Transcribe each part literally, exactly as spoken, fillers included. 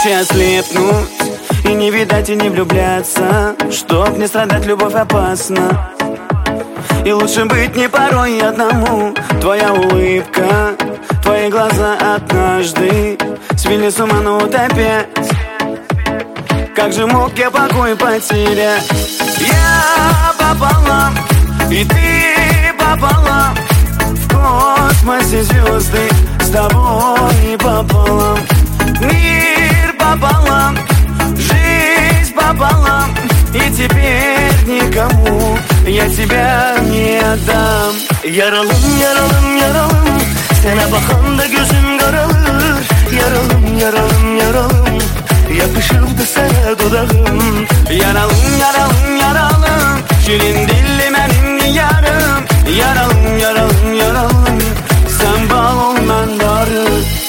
Лучше ослепнуть и не видать, и не влюбляться, чтоб не страдать, любовь опасна. И лучше быть не порой одному. Твоя улыбка, твои глаза однажды свели с ума, но вот опять. Как же мог я покой потерять? Я пополам, и ты пополам. В космосе звезды с тобой пополам. Мир пополам, жизнь пополам. И теперь никому я тебя не отдам. Yaralım, yaralım, yaralım. Sana bakanda gözüm karalır. Yaralım, yaralım, yaralım. Yapışırdı sana dudağım. Yaralım, yaralım, yaralım. Şirin dilli benim yarım. Yaralım, yaralım, yaralım. Sen bal ol, ben darı.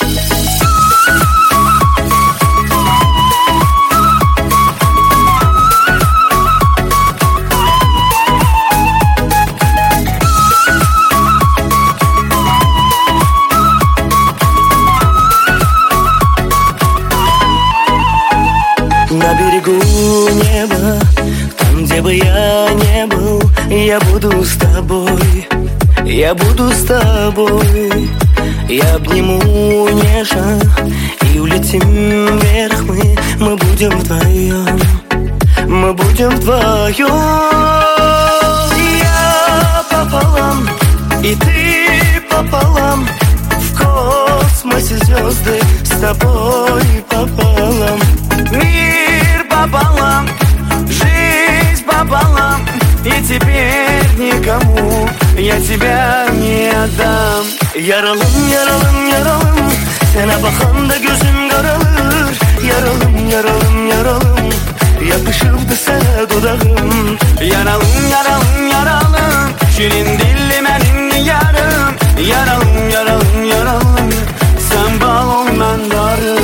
На берегу неба, там, где бы я не был, я буду с тобой, я буду с тобой. Я обниму нежно и улетим вверх мы. Мы будем вдвоем, мы будем вдвоем. Я пополам, и ты пополам. В космосе звезды с тобой пополам. Мир пополам, жизнь пополам. И теперь никому я тебя не отдам. Yaralım, yaralım, yaralım. Sana bakanda gözüm karalır. Yaralım, yaralım, yaralım. Yapışırdı sana dudağım. Yaralım, yaralım, yaralım. Şirin dilli benim yarım. Yaralım, yaralım, yaralım. Sen bal ol, ben darı.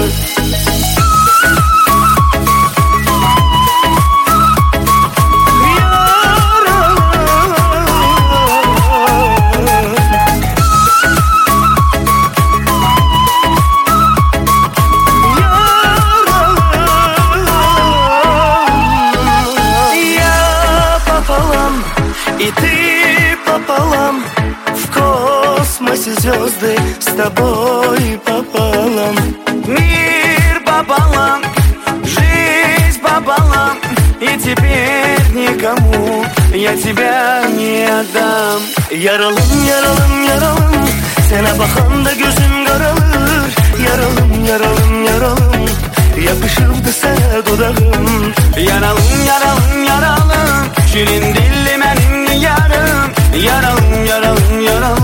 И ты пополам, в космосе звезды с тобой пополам. Мир пополам, жизнь пополам. И теперь никому я тебя не отдам. Yaralım, yaralım, yaralım. Sana bakanda gözüm karalır. Yaralım, yaralım, yaralım. Yapışırdı sana dudağım. Yaralım, yaralım, yaralım. Şirin dilli benim yarım. Yaralım, yaralım, yaralım.